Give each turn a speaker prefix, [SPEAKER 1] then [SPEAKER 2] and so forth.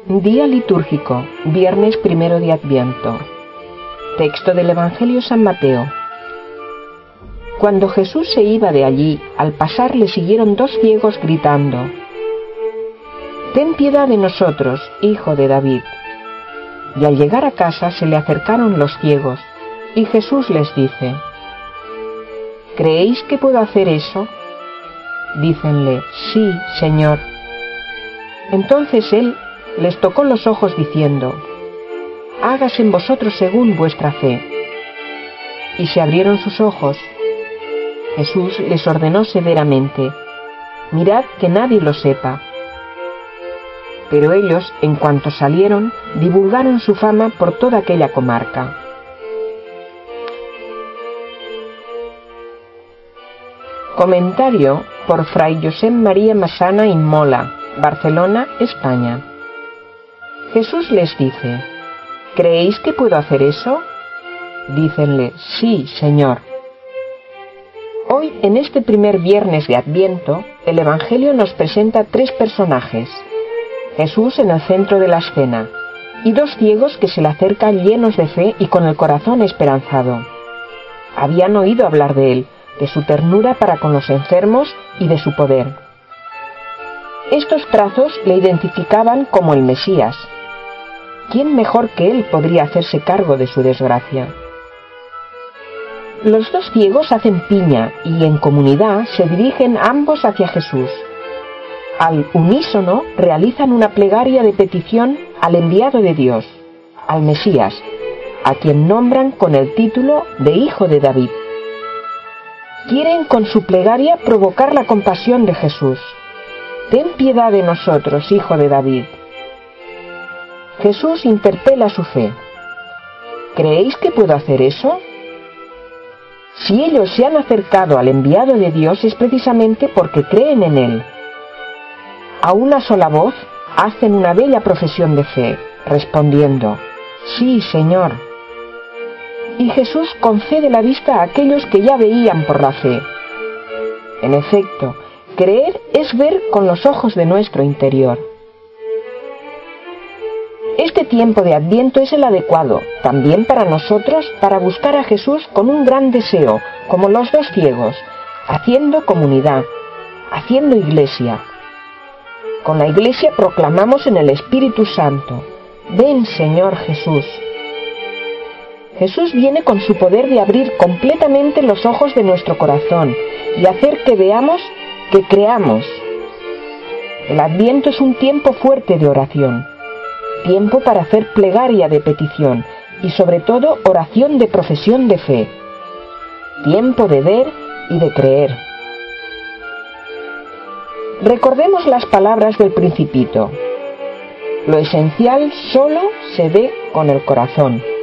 [SPEAKER 1] Día litúrgico, viernes 1 de Adviento. Texto del Evangelio San Mateo. Cuando Jesús se iba de allí, al pasar le siguieron 2 ciegos gritando: «Ten piedad de nosotros, hijo de David». Y al llegar a casa se le acercaron los ciegos, y Jesús les dice: «¿Creéis que puedo hacer eso?». Dícenle: «Sí, Señor». Entonces él les tocó los ojos diciendo: «Hágase en vosotros según vuestra fe». Y se abrieron sus ojos. Jesús les ordenó severamente: «Mirad que nadie lo sepa». Pero ellos, en cuanto salieron, divulgaron su fama por toda aquella comarca. Comentario por Fray Josep María Massana y Mola, Barcelona, España. Jesús les dice: «¿Creéis que puedo hacer eso?». Dícenle: «Sí, Señor». Hoy, en este primer viernes de Adviento, el Evangelio nos presenta 3 personajes: Jesús en el centro de la escena, y 2 ciegos que se le acercan llenos de fe y con el corazón esperanzado. Habían oído hablar de él, de su ternura para con los enfermos y de su poder. Estos trazos le identificaban como el Mesías. ¿Quién mejor que él podría hacerse cargo de su desgracia? Los 2 ciegos hacen piña y en comunidad se dirigen ambos hacia Jesús. Al unísono realizan una plegaria de petición al enviado de Dios, al Mesías, a quien nombran con el título de Hijo de David. Quieren con su plegaria provocar la compasión de Jesús. «Ten piedad de nosotros, Hijo de David». Jesús interpela su fe. ¿Creéis que puedo hacer eso? Si ellos se han acercado al enviado de Dios es precisamente porque creen en él. A una sola voz hacen una bella profesión de fe, respondiendo: «Sí, Señor». Y Jesús concede la vista a aquellos que ya veían por la fe. En efecto, creer es ver con los ojos de nuestro interior. Este tiempo de Adviento es el adecuado, también para nosotros, para buscar a Jesús con un gran deseo, como los 2 ciegos, haciendo comunidad, haciendo iglesia. Con la iglesia proclamamos en el Espíritu Santo: «Ven, Señor Jesús». Jesús viene con su poder de abrir completamente los ojos de nuestro corazón y hacer que veamos, que creamos. El Adviento es un tiempo fuerte de oración, tiempo para hacer plegaria de petición y sobre todo oración de profesión de fe, tiempo de ver y de creer. Recordemos las palabras del Principito: «Lo esencial solo se ve con el corazón».